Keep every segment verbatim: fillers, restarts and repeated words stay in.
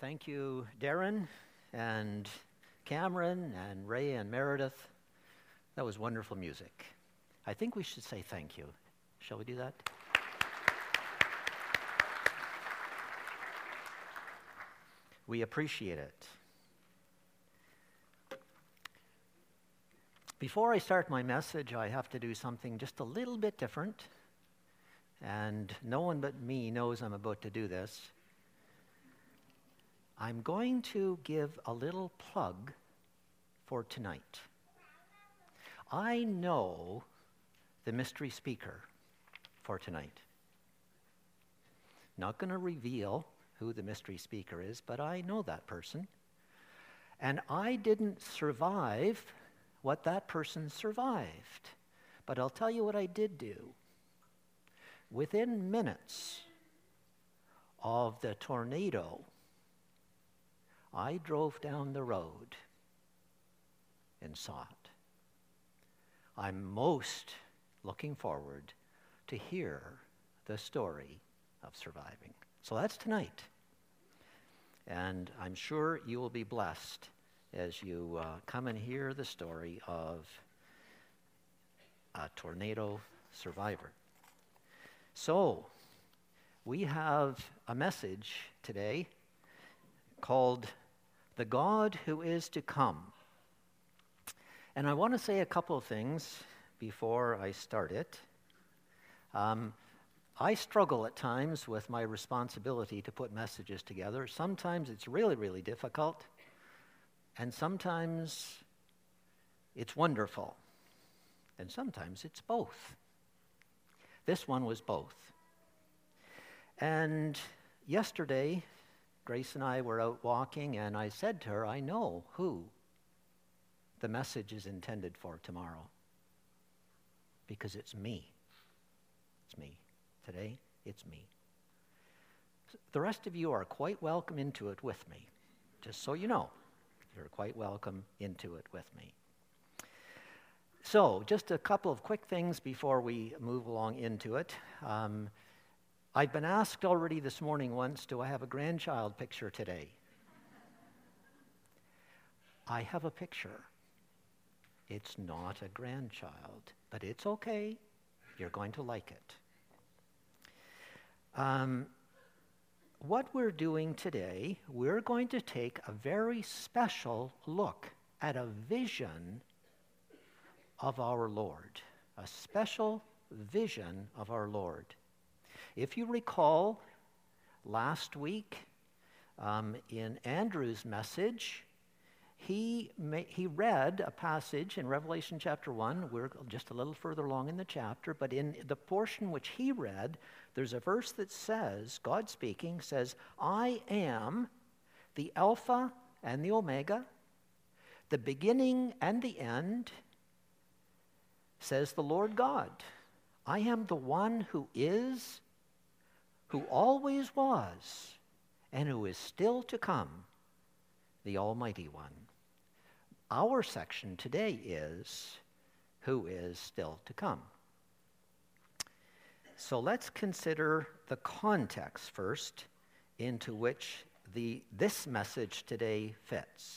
Thank you, Darren and Cameron and Ray and Meredith. That was wonderful music. I think we should say thank you. Shall we do that? We appreciate it. Before I start my message, I have to do something just a little bit different. And no one but me knows I'm about to do this. I'm going to give a little plug for tonight. I know the mystery speaker for tonight. Not going to reveal who the mystery speaker is, but I know that person. And I didn't survive what that person survived. But I'll tell you what I did do. Within minutes of the tornado, I drove down the road and saw it. I'm most looking forward to hear the story of surviving. So that's tonight. And I'm sure you will be blessed as you uh, come and hear the story of a tornado survivor. So, we have a message today called The God Who Is to Come. And I want to say a couple of things before I start it. Um, I struggle at times with my responsibility to put messages together. Sometimes it's really, really difficult. And sometimes it's wonderful. And sometimes it's both. This one was both. And yesterday, Grace and I were out walking, and I said to her, I know who the message is intended for tomorrow. Because it's me. It's me. Today, it's me. The rest of you are quite welcome into it with me. Just so you know, you're quite welcome into it with me. So, just a couple of quick things before we move along into it. Um, I've been asked already this morning once, do I have a grandchild picture today? I have a picture. It's not a grandchild, but it's okay. You're going to like it. Um, what we're doing today, we're going to take a very special look at a vision of our Lord, a special vision of our Lord. If you recall, last week um, in Andrew's message, he ma- he read a passage in Revelation chapter one. We're just a little further along in the chapter, but in the portion which he read, there's a verse that says, God speaking, says, I am the Alpha and the Omega, the beginning and the end, says the Lord God. I am the one who is, who always was, and who is still to come, the Almighty One. Our section today is, who is still to come. So let's consider the context first into which the this message today fits.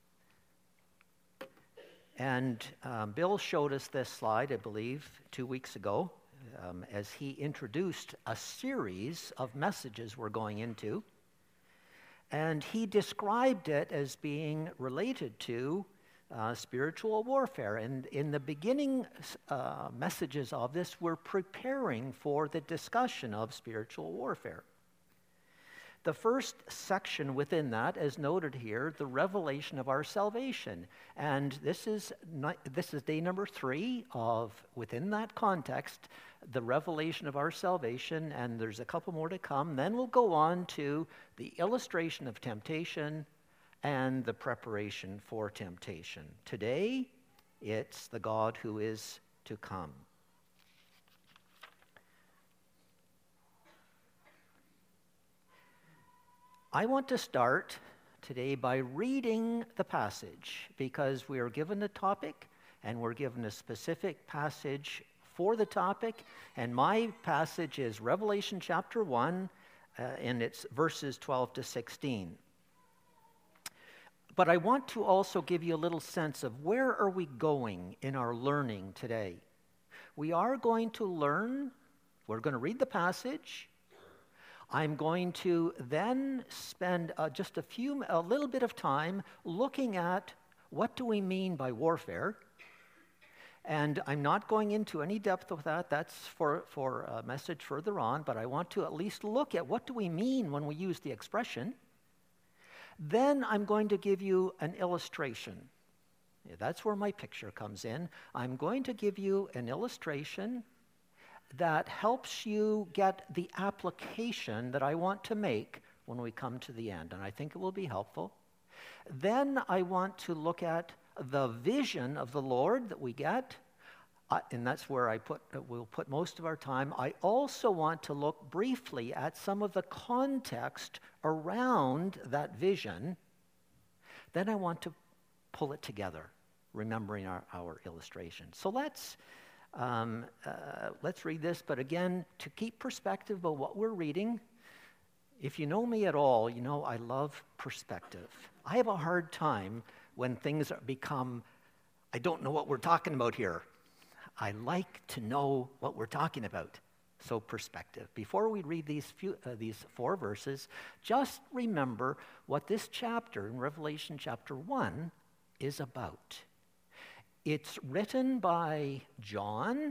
And um, Bill showed us this slide, I believe, two weeks ago, um, as he introduced a series of messages we're going into. And he described it as being related to uh, spiritual warfare. And in the beginning uh, messages of this, we're preparing for the discussion of spiritual warfare. The first section within that, as noted here, the revelation of our salvation. And this is not, this is day number three of, within that context, the revelation of our salvation, and there's a couple more to come. Then we'll go on to the illustration of temptation and the preparation for temptation. Today, it's the God who is to come. I want to start today by reading the passage because we are given a topic and we're given a specific passage for the topic. And my passage is Revelation chapter one, uh, and it's verses twelve to sixteen. But I want to also give you a little sense of where are we going in our learning today. We are going to learn, we're going to read the passage. I'm going to then spend uh, just a few, a little bit of time looking at what do we mean by warfare. And I'm not going into any depth with that. That's for, for a message further on. But I want to at least look at what do we mean when we use the expression. Then I'm going to give you an illustration. That's where my picture comes in. I'm going to give you an illustration that helps you get the application that I want to make when we come to the end. And I think it will be helpful. Then I want to look at the vision of the Lord that we get, uh, and that's where I put uh, we'll put most of our time. I also want to look briefly at some of the context around that vision. Then I want to pull it together, remembering our, our illustration. So let's um, uh, let's read this. But again, to keep perspective of what we're reading, if you know me at all, you know I love perspective. I have a hard time when things become, I don't know what we're talking about here. I like to know what we're talking about. So perspective. Before we read these few, uh, these four verses, just remember what this chapter in Revelation chapter one is about. It's written by John,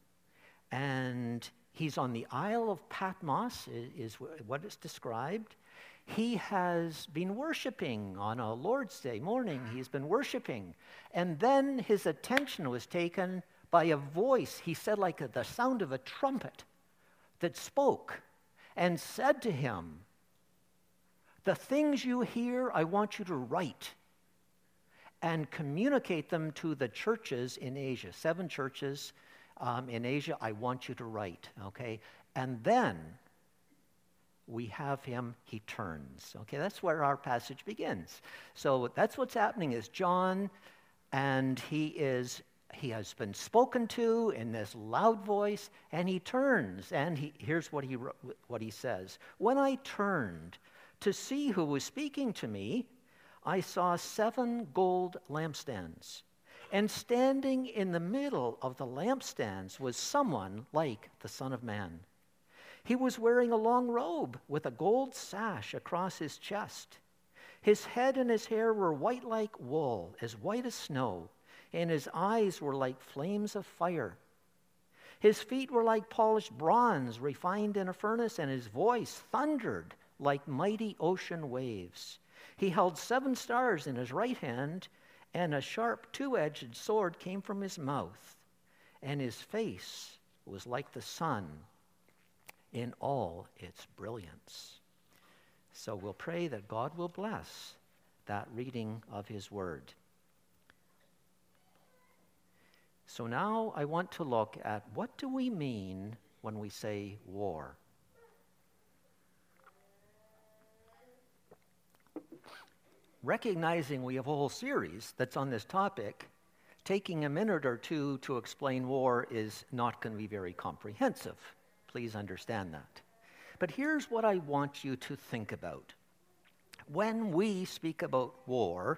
and he's on the Isle of Patmos, is, is what is described. He has been worshiping on a Lord's Day morning. He's been worshiping. And then his attention was taken by a voice, he said like a, the sound of a trumpet, that spoke and said to him, "The things you hear, I want you to write and communicate them to the churches in Asia." Seven churches um, in Asia, I want you to write, okay? And then we have him, he turns. Okay, that's where our passage begins. So that's what's happening is John, and he is he has been spoken to in this loud voice, and he turns, and he here's what he what he says. "When I turned to see who was speaking to me, I saw seven gold lampstands, and standing in the middle of the lampstands was someone like the Son of Man. He was wearing a long robe with a gold sash across his chest. His head and his hair were white like wool, as white as snow, and his eyes were like flames of fire. His feet were like polished bronze refined in a furnace, and his voice thundered like mighty ocean waves. He held seven stars in his right hand, and a sharp two-edged sword came from his mouth, and his face was like the sun in all its brilliance." So we'll pray that God will bless that reading of his word. So now I want to look at what do we mean when we say war? Recognizing we have a whole series that's on this topic, taking a minute or two to explain war is not going to be very comprehensive. Please understand that. But here's what I want you to think about. When we speak about war,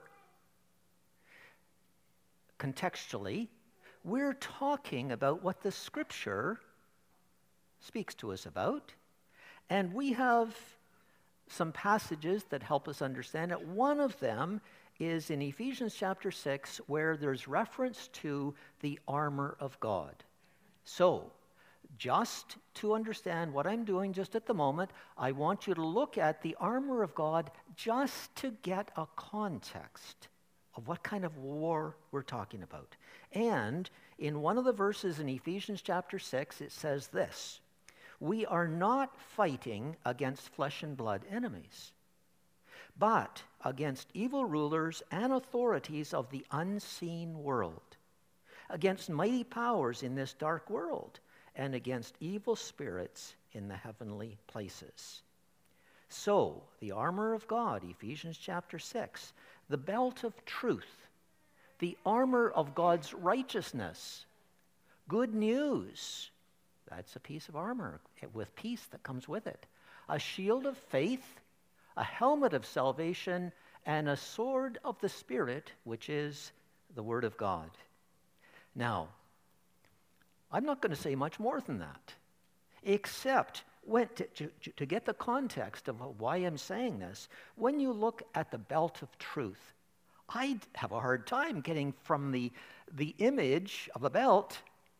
contextually, we're talking about what the Scripture speaks to us about, and we have some passages that help us understand it. One of them is in Ephesians chapter six, where there's reference to the armor of God. So, just to understand what I'm doing just at the moment, I want you to look at the armor of God just to get a context of what kind of war we're talking about. And in one of the verses in Ephesians chapter six, it says this: "We are not fighting against flesh and blood enemies, but against evil rulers and authorities of the unseen world, against mighty powers in this dark world, and against evil spirits in the heavenly places." So, the armor of God, Ephesians chapter six, the belt of truth, the armor of God's righteousness, good news, that's a piece of armor with peace that comes with it, a shield of faith, a helmet of salvation, and a sword of the Spirit, which is the Word of God. Now, I'm not going to say much more than that, except when, to, to, to get the context of why I'm saying this. When you look at the belt of truth, I have a hard time getting from the, the image of a belt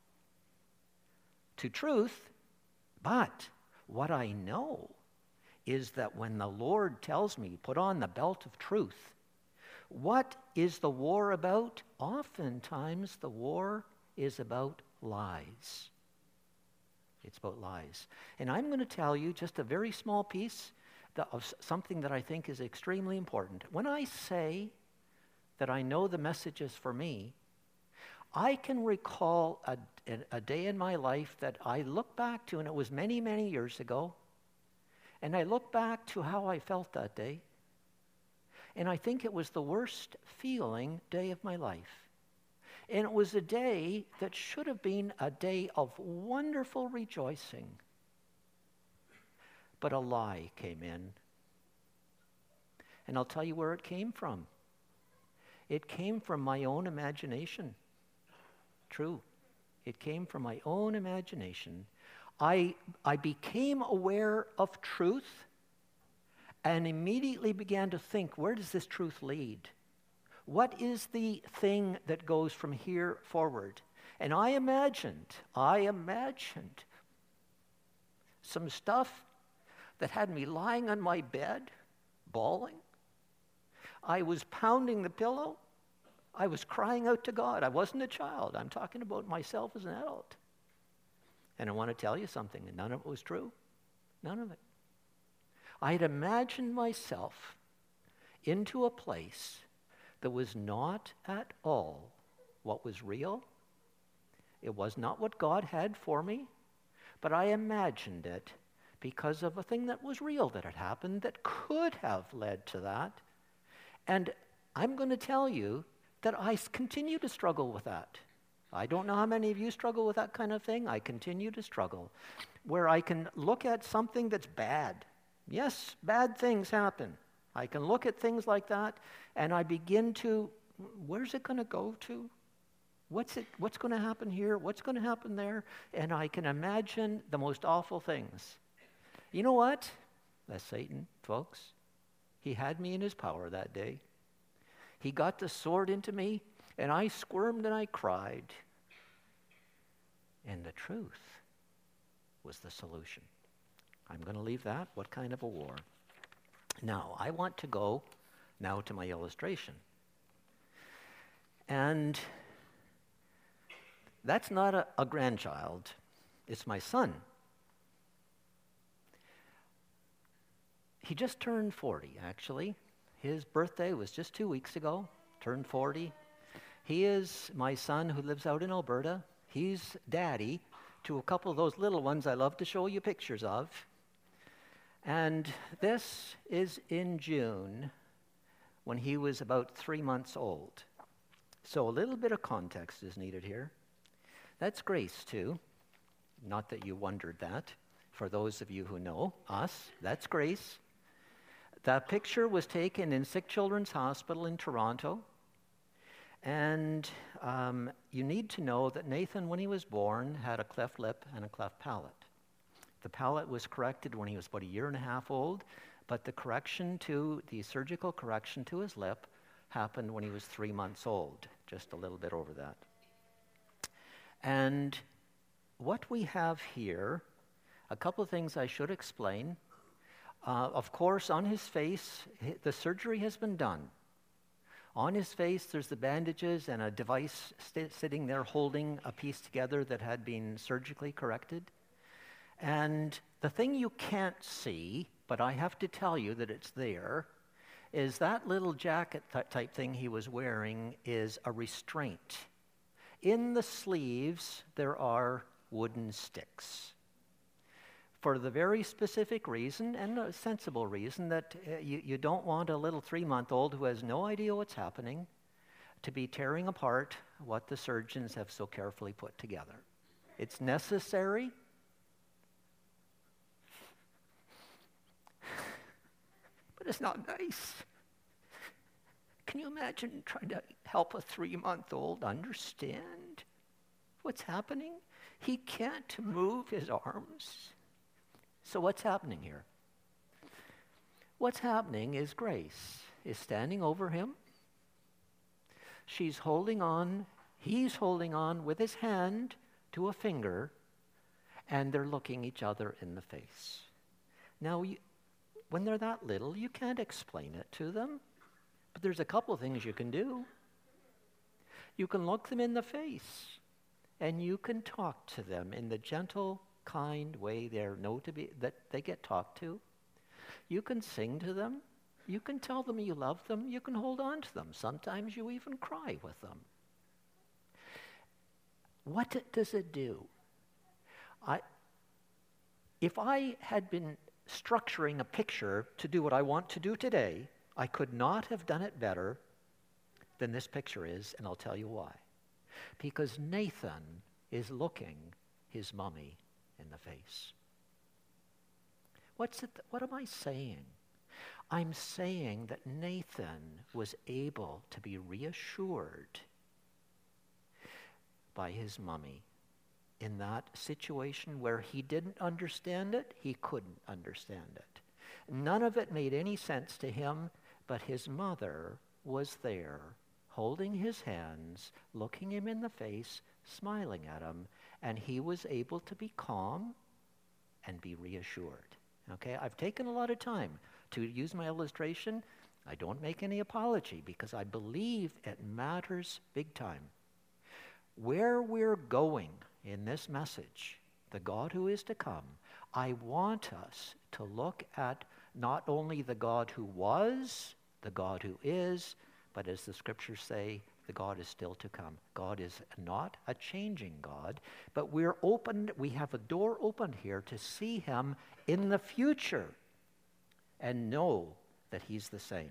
to truth, but what I know is that when the Lord tells me, put on the belt of truth, what is the war about? Oftentimes the war is about lies. It's about lies. And I'm going to tell you just a very small piece of something that I think is extremely important. When I say that I know the message is for me, I can recall a, a day in my life that I look back to, and it was many, many years ago, and I look back to how I felt that day, and I think it was the worst feeling day of my life. And it was a day that should have been a day of wonderful rejoicing. But a lie came in. And I'll tell you where it came from. It came from my own imagination. True. It came from my own imagination. I, I became aware of truth and immediately began to think, where does this truth lead? What is the thing that goes from here forward? And I imagined, I imagined some stuff that had me lying on my bed, bawling. I was pounding the pillow. I was crying out to God. I wasn't a child. I'm talking about myself as an adult. And I want to tell you something, and none of it was true. None of it. I had imagined myself into a place that was not at all what was real. It was not what God had for me, but I imagined it because of a thing that was real that had happened that could have led to that. And I'm going to tell you that I continue to struggle with that. I don't know how many of you struggle with that kind of thing. I continue to struggle, where I can look at something that's bad. Yes, bad things happen. I can look at things like that, and I begin to, where's it going to go to? What's it? What's going to happen here? What's going to happen there? And I can imagine the most awful things. You know what? That's Satan, folks. He had me in his power that day. He got the sword into me, and I squirmed and I cried. And the truth was the solution. I'm going to leave that. What kind of a war? Now, I want to go now to my illustration. And that's not a, a grandchild. It's my son. He just turned forty, actually. His birthday was just two weeks ago, turned forty. He is my son who lives out in Alberta. He's daddy to a couple of those little ones I love to show you pictures of. And this is in June when he was about three months old. So a little bit of context is needed here. That's Grace, too. Not that you wondered that. For those of you who know us, that's Grace. That picture was taken in Sick Children's Hospital in Toronto. And um, you need to know that Nathan, when he was born, had a cleft lip and a cleft palate. The palate was corrected when he was about a year and a half old, but the correction to, the surgical correction to his lip happened when he was three months old, just a little bit over that. And what we have here, a couple of things I should explain. Uh, of course, on his face, the surgery has been done. On his face, there's the bandages and a device st- sitting there holding a piece together that had been surgically corrected. And the thing you can't see, but I have to tell you that it's there, is that little jacket th- type thing he was wearing is a restraint. In the sleeves, there are wooden sticks. For the very specific reason, and a sensible reason, that uh, you, you don't want a little three-month-old who has no idea what's happening to be tearing apart what the surgeons have so carefully put together. It's necessary, but it's not nice. Can you imagine trying to help a three-month-old understand what's happening? He can't move his arms. So what's happening here? What's happening is Grace is standing over him. She's holding on, he's holding on with his hand to a finger, and they're looking each other in the face. Now, you, when they're that little, you can't explain it to them, but there's a couple of things you can do. You can look them in the face, and you can talk to them in the gentle, kind way they know to be, that they get talked to. You can sing to them. You can tell them you love them. You can hold on to them. Sometimes you even cry with them. What does it do? I, if I had been structuring a picture to do what I want to do today, I could not have done it better than this picture is, and I'll tell you why. Because Nathan is looking his mommy in the face. What's it, what am I saying? I'm saying that Nathan was able to be reassured by his mommy in that situation where he didn't understand it, he couldn't understand it. None of it made any sense to him, but his mother was there, holding his hands, looking him in the face, smiling at him, and he was able to be calm and be reassured. Okay, I've taken a lot of time to use my illustration. I don't make any apology because I believe it matters big time. Where we're going in this message, the God who is to come, I want us to look at not only the God who was, the God who is, but as the scriptures say, the God is still to come. God is not a changing God, but we're open, we have a door open here to see him in the future and know that he's the same.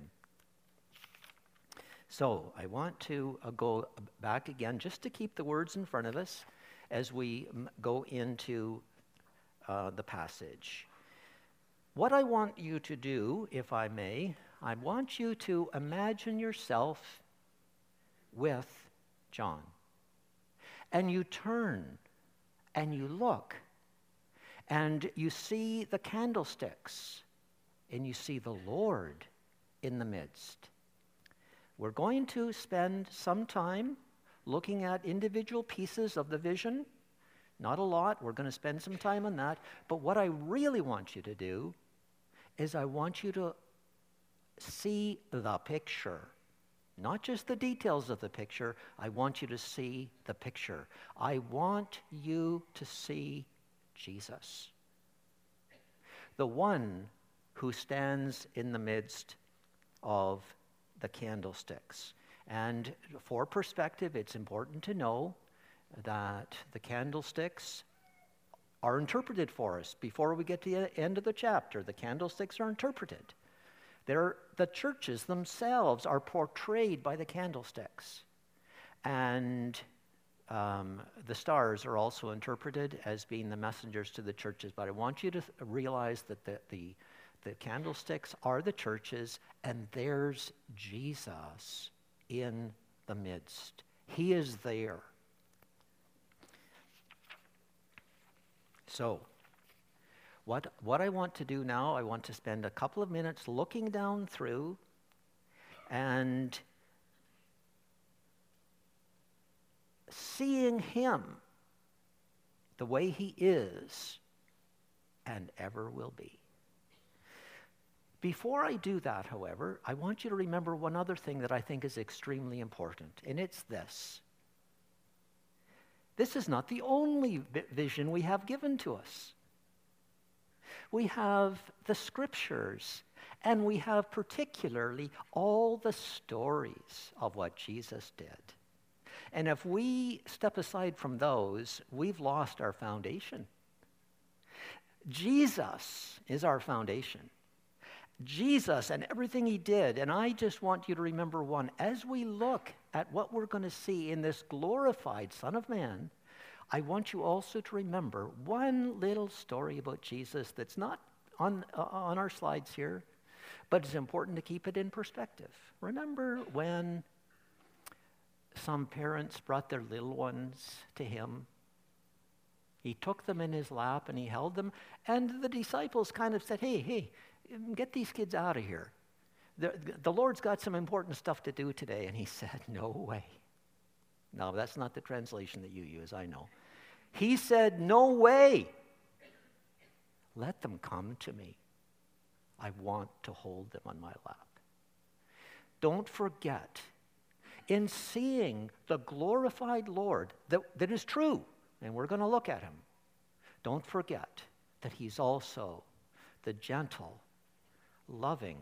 So I want to uh, go back again just to keep the words in front of us as we m- go into uh, the passage. What I want you to do, if I may, I want you to imagine yourself with John. And you turn and you look and you see the candlesticks and you see the Lord in the midst. We're going to spend some time looking at individual pieces of the vision. Not a lot. We're going to spend some time on that. But what I really want you to do is I want you to see the picture. Not just the details of the picture. I want you to see the picture. I want you to see Jesus. The one who stands in the midst of the candlesticks. And for perspective, it's important to know that the candlesticks are interpreted for us. Before we get to the end of the chapter, the candlesticks are interpreted. They're, the churches themselves are portrayed by the candlesticks. And um, the stars are also interpreted as being the messengers to the churches. But I want you to th- realize that the, the, the candlesticks are the churches, and there's Jesus in the midst. He is there. So, What, what I want to do now, I want to spend a couple of minutes looking down through and seeing him the way he is and ever will be. Before I do that, however, I want you to remember one other thing that I think is extremely important, and it's this. This is not the only vision we have given to us. We have the scriptures, and we have particularly all the stories of what Jesus did. And if we step aside from those, we've lost our foundation. Jesus is our foundation. Jesus and everything he did, and I just want you to remember one. As we look at what we're going to see in this glorified Son of Man, I want you also to remember one little story about Jesus that's not on, uh, on our slides here, But it's important to keep it in perspective. Remember when some parents brought their little ones to him? He took them in his lap and he held them, and the disciples kind of said, hey, hey, get these kids out of here. The, the Lord's got some important stuff to do today. And he said, no way. No, that's not the translation that you use, I know. He said, no way. Let them come to me. I want to hold them on my lap. Don't forget, in seeing the glorified Lord, that, that is true, and we're going to look at him, don't forget that he's also the gentle, loving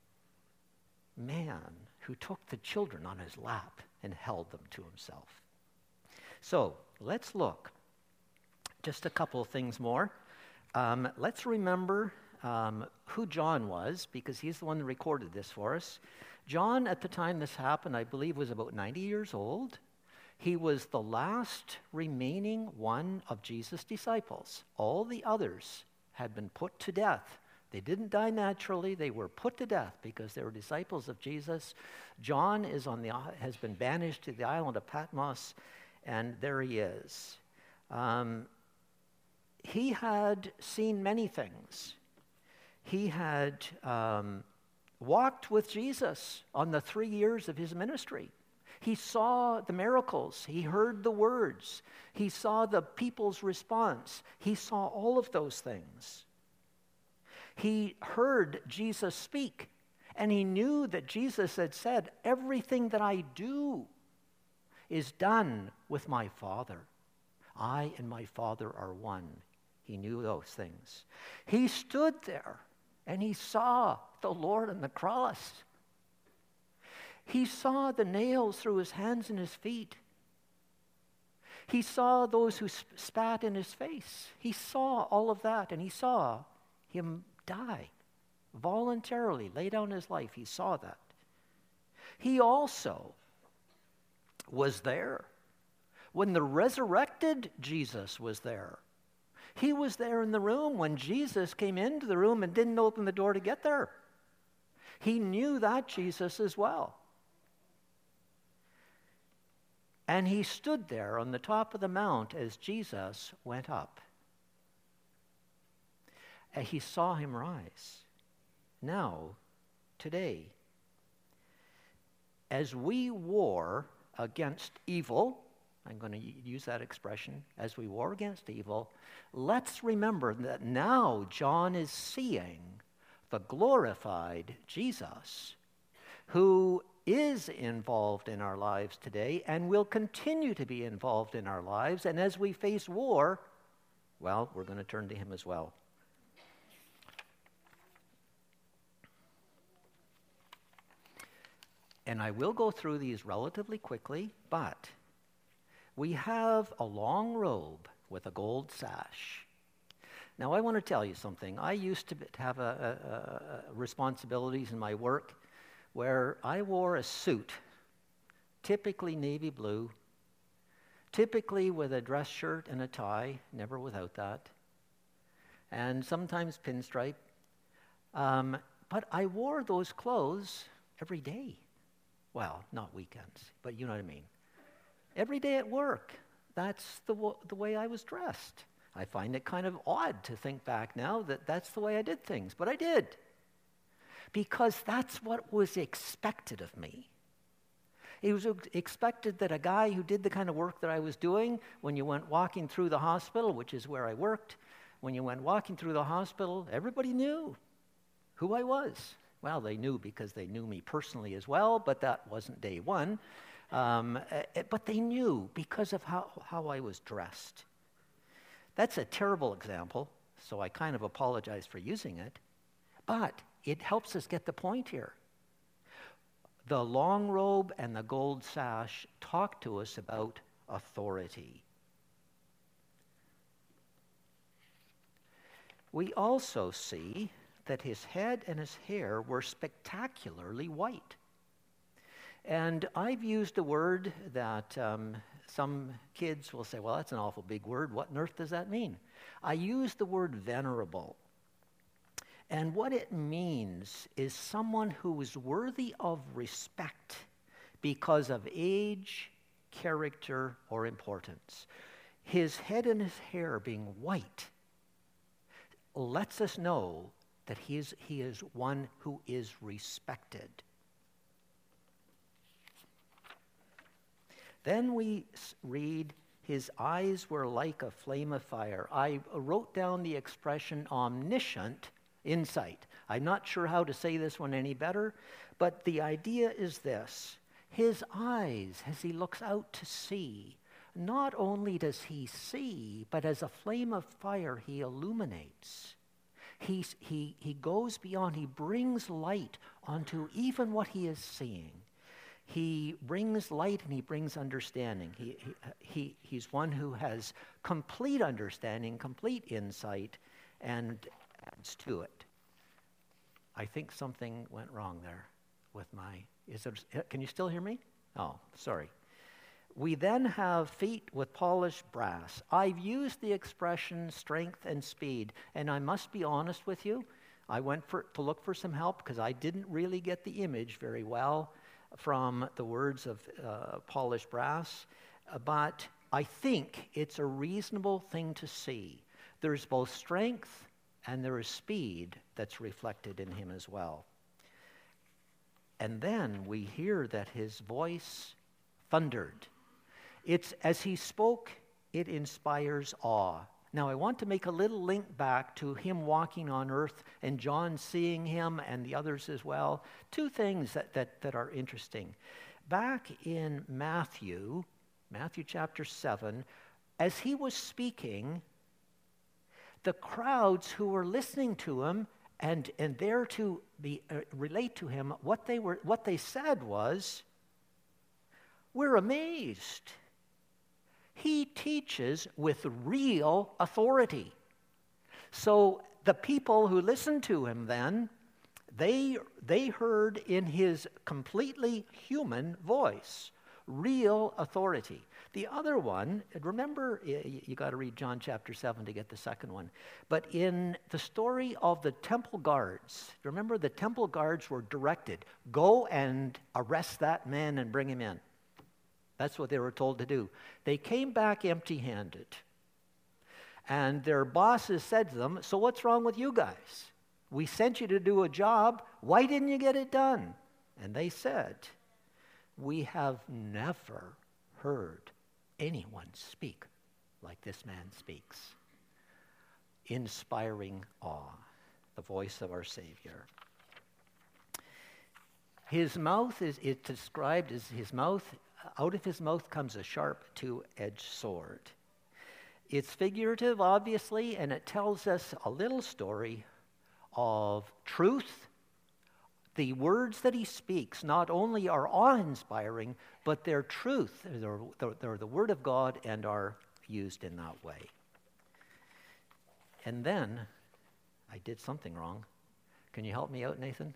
man who took the children on his lap and held them to himself. So let's look. Just a couple of things more. Um, let's remember um, who John was, because he's the one that recorded this for us. John, at the time this happened, I believe was about ninety years old. He was the last remaining one of Jesus' disciples. All the others had been put to death. They didn't die naturally. They were put to death because they were disciples of Jesus. John is on the has been banished to the island of Patmos, and there he is. Um, he had seen many things. He had um, walked with Jesus on the three years of his ministry. He saw the miracles. He heard the words. He saw the people's response. He saw all of those things. He heard Jesus speak, and he knew that Jesus had said, everything that I do is done with my Father. I and my Father are one. He knew those things. He stood there, and he saw the Lord on the cross. He saw the nails through his hands and his feet. He saw those who spat in his face. He saw all of that, and he saw him die voluntarily, lay down his life. He saw that. He also was there when the resurrected Jesus was there. He was there in the room when Jesus came into the room and didn't open the door to get there. He knew that Jesus as well. And he stood there on the top of the mount as Jesus went up. And he saw him rise. Now, today, as we war against evil, I'm going to use that expression, as we war against evil, let's remember that now John is seeing the glorified Jesus, who is involved in our lives today and will continue to be involved in our lives. And as we face war, well, we're going to turn to him as well. And I will go through these relatively quickly, but we have a long robe with a gold sash. Now, I want to tell you something. I used to have a, a, a responsibilities in my work where I wore a suit, typically navy blue, typically with a dress shirt and a tie, never without that, and sometimes pinstripe. Um, but I wore those clothes every day. Well, not weekends, but you know what I mean. Every day at work, that's the, w- the way I was dressed. I find it kind of odd to think back now that that's the way I did things, but I did. Because that's what was expected of me. It was expected that a guy who did the kind of work that I was doing, when you went walking through the hospital, which is where I worked, when you went walking through the hospital, everybody knew who I was. Well, they knew because they knew me personally as well, but that wasn't day one. Um, but they knew because of how, how I was dressed. That's a terrible example, so I kind of apologize for using it. But it helps us get the point here. The long robe and the gold sash talk to us about authority. We also see that his head and his hair were spectacularly white. And I've used a word that um, some kids will say, well, that's an awful big word. What on earth does that mean? I use the word venerable. And what it means is someone who is worthy of respect because of age, character, or importance. His head and his hair being white lets us know that he is, he is one who is respected. Then we read, his eyes were like a flame of fire. I wrote down the expression omniscient insight. I'm not sure how to say this one any better, but the idea is this. His eyes, as he looks out to sea, not only does he see, but as a flame of fire, he illuminates. He's, he, he goes beyond, he brings light onto even what he is seeing. He brings light and he brings understanding. He, he, he, he's one who has complete understanding, complete insight, and adds to it. I think something went wrong there with my, is it, can you still hear me? Oh, sorry. We then have feet with polished brass. I've used the expression strength and speed, and I must be honest with you. I went for, to look for some help because I didn't really get the image very well from the words of uh, polished brass, but I think it's a reasonable thing to see. There's both strength and there is speed that's reflected in him as well. And then we hear that his voice thundered. It's as he spoke, it inspires awe. Now, I want to make a little link back to him walking on earth and John seeing him and the others as well. Two things that, that, that are interesting. Back in Matthew, Matthew chapter seven, as he was speaking, the crowds who were listening to him and, and there to be, uh, relate to him, what they were, what they said was, "We're amazed. He teaches with real authority." So the people who listened to him then, they, they heard in his completely human voice, real authority. The other one, remember, you, you got to read John chapter seven to get the second one, but in the story of the temple guards, remember the temple guards were directed, go and arrest that man and bring him in. That's what they were told to do. They came back empty-handed. And their bosses said to them, "So what's wrong with you guys? We sent you to do a job. Why didn't you get it done?" And they said, "We have never heard anyone speak like this man speaks." Inspiring awe, the voice of our Savior. His mouth is, it's described as his mouth, out of his mouth comes a sharp two-edged sword. It's figurative, obviously, and it tells us a little story of truth. The words that he speaks not only are awe-inspiring, but they're truth. They're, they're, they're the Word of God and are used in that way. And then, I did something wrong. Can you help me out, Nathan?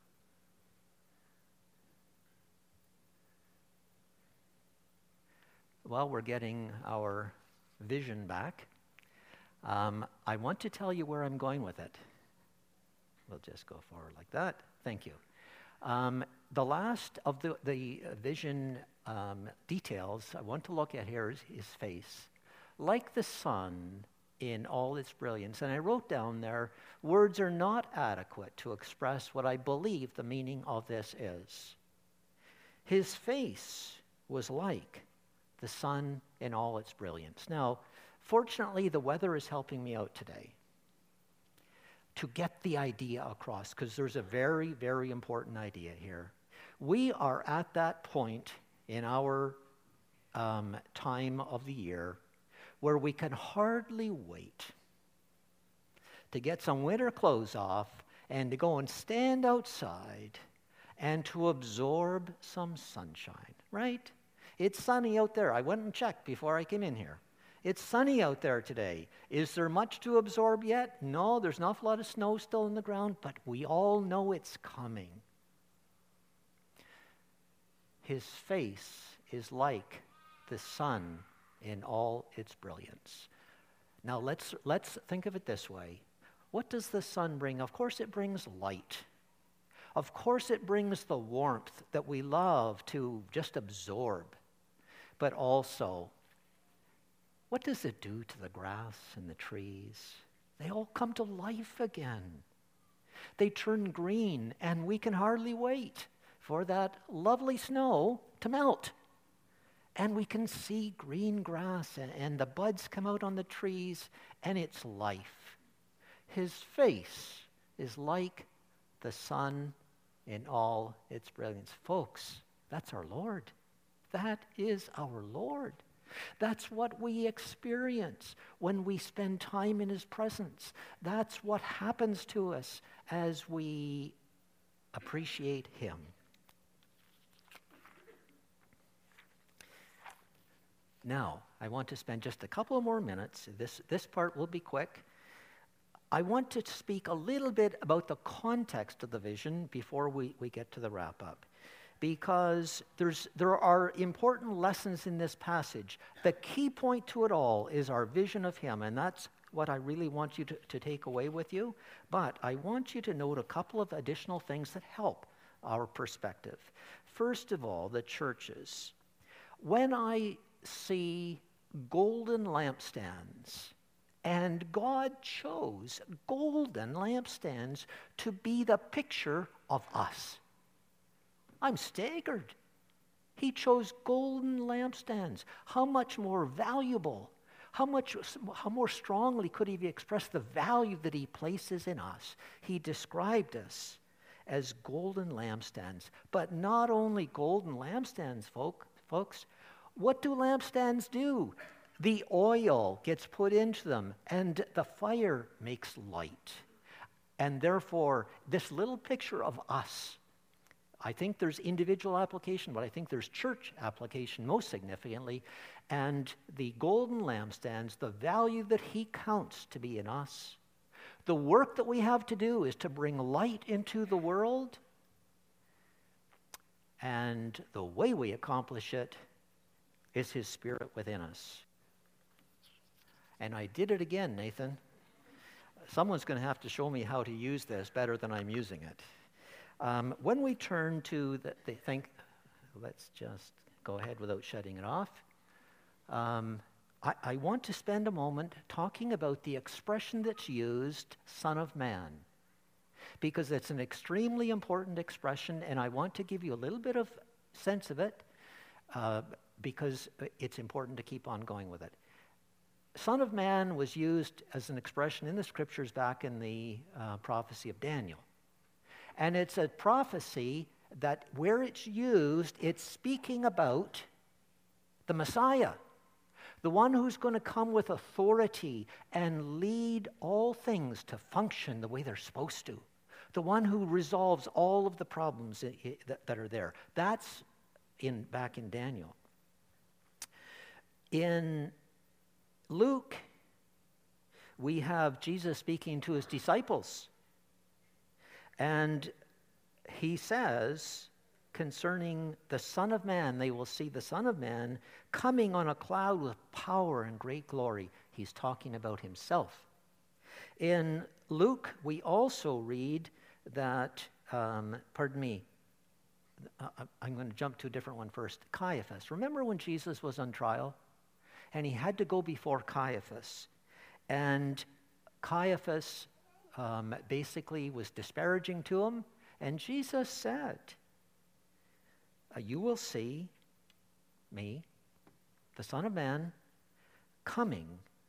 Well, we're getting our vision back. Um, I want to tell you where I'm going with it. We'll just go forward like that. Thank you. Um, the last of the, the vision um, details I want to look at here is his face. Like the sun in all its brilliance. And I wrote down there, words are not adequate to express what I believe the meaning of this is. His face was like the sun in all its brilliance. Now, fortunately, the weather is helping me out today to get the idea across, because there's a very, very important idea here. We are at that point in our um, time of the year where we can hardly wait to get some winter clothes off and to go and stand outside and to absorb some sunshine, right? It's sunny out there. I went and checked before I came in here. It's sunny out there today. Is there much to absorb yet? No, there's an awful lot of snow still in the ground, but we all know it's coming. His face is like the sun in all its brilliance. Now let's let's think of it this way. What does the sun bring? Of course it brings light. Of course it brings the warmth that we love to just absorb. But also, what does it do to the grass and the trees? They all come to life again. They turn green, and we can hardly wait for that lovely snow to melt. And we can see green grass, and, and the buds come out on the trees, and it's life. His face is like the sun in all its brilliance. Folks, that's our Lord. That is our Lord. That's what we experience when we spend time in his presence. That's what happens to us as we appreciate him. Now, I want to spend just a couple more minutes. This, this part will be quick. I want to speak a little bit about the context of the vision before we, we get to the wrap-up. Because there's, there are important lessons in this passage. The key point to it all is our vision of him, and that's what I really want you to, to take away with you. But I want you to note a couple of additional things that help our perspective. First of all, the churches. When I see golden lampstands, and God chose golden lampstands to be the picture of us, I'm staggered. He chose golden lampstands. How much more valuable, how much, how more strongly could he express the value that he places in us? He described us as golden lampstands. But not only golden lampstands, folk, folks. What do lampstands do? The oil gets put into them, and the fire makes light. And therefore, this little picture of us, I think there's individual application, but I think there's church application most significantly. And the golden lampstands, the value that he counts to be in us, the work that we have to do is to bring light into the world. And the way we accomplish it is his Spirit within us. And I did it again, Nathan. Someone's going to have to show me how to use this better than I'm using it. Um, when we turn to the, the thing, let's just go ahead without shutting it off. Um, I, I want to spend a moment talking about the expression that's used, Son of Man, because it's an extremely important expression, and I want to give you a little bit of sense of it, uh, because it's important to keep on going with it. Son of Man was used as an expression in the scriptures back in the uh, prophecy of Daniel. And it's a prophecy that where it's used, it's speaking about the Messiah, the one who's going to come with authority and lead all things to function the way they're supposed to, the one who resolves all of the problems that are there. That's in back in Daniel. In Luke, we have Jesus speaking to his disciples. And he says, concerning the Son of Man, they will see the Son of Man coming on a cloud with power and great glory. He's talking about himself. In Luke, we also read that, um, pardon me, I'm going to jump to a different one first. Caiaphas. Remember when Jesus was on trial? And he had to go before Caiaphas. And Caiaphas um, basically was disparaging to him. And Jesus said, you will see me, the Son of Man, coming,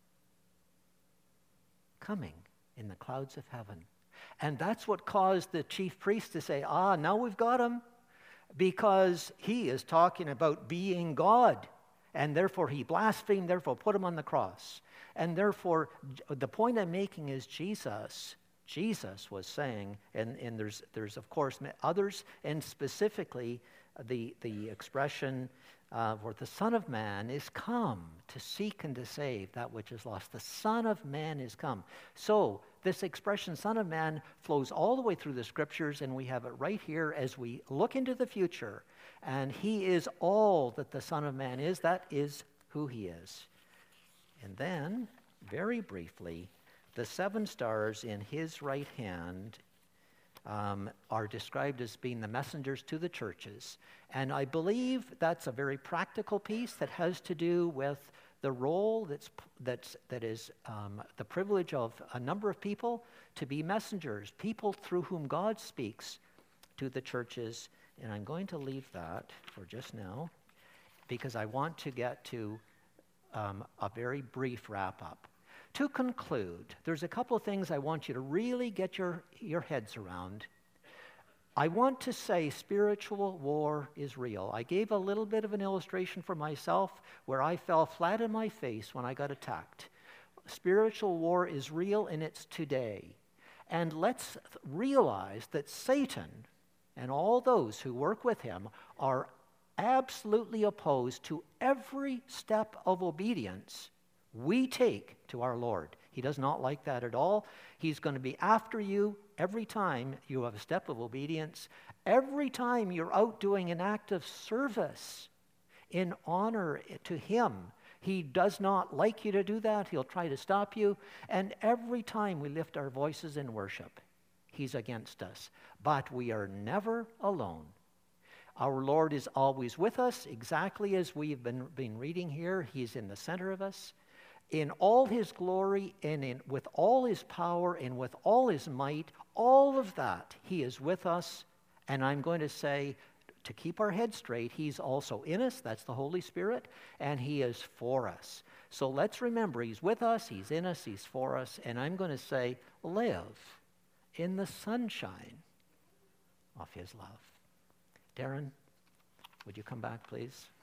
coming in the clouds of heaven. And that's what caused the chief priest to say, ah, now we've got him. Because he is talking about being God. And therefore he blasphemed, therefore put him on the cross. And therefore, the point I'm making is Jesus, Jesus was saying, and, and there's, there's of course others, and specifically the, the expression uh, where the Son of Man is come to seek and to save that which is lost. The Son of Man is come. So this expression, Son of Man, flows all the way through the scriptures, and we have it right here as we look into the future. And he is all that the Son of Man is. That is who he is. And then, very briefly, The seven stars in his right hand um, are described as being the messengers to the churches. And I believe that's a very practical piece that has to do with the role that's, that's, that is um, the privilege of a number of people to be messengers, people through whom God speaks to the churches. And I'm going to leave that for just now because I want to get to um, a very brief wrap-up. To conclude, there's a couple of things I want you to really get your, your heads around. I want to say spiritual war is real. I gave a little bit of an illustration for myself where I fell flat on my face when I got attacked. Spiritual war is real and it's today. And let's realize that Satan and all those who work with him are absolutely opposed to every step of obedience we take to our Lord. He does not like that at all. He's going to be after you every time you have a step of obedience, every time you're out doing an act of service in honor to him. He does not like you to do that. He'll try to stop you. And every time we lift our voices in worship, he's against us. But we are never alone. Our Lord is always with us, exactly as we've been, been reading here. He's in the center of us. In all his glory and in, with all his power and with all his might, all of that, he is with us. And I'm going to say, to keep our head straight, he's also in us, that's the Holy Spirit, and he is for us. So let's remember, he's with us, he's in us, he's for us, and I'm going to say, live in the sunshine of his love. Darren, would you come back, please?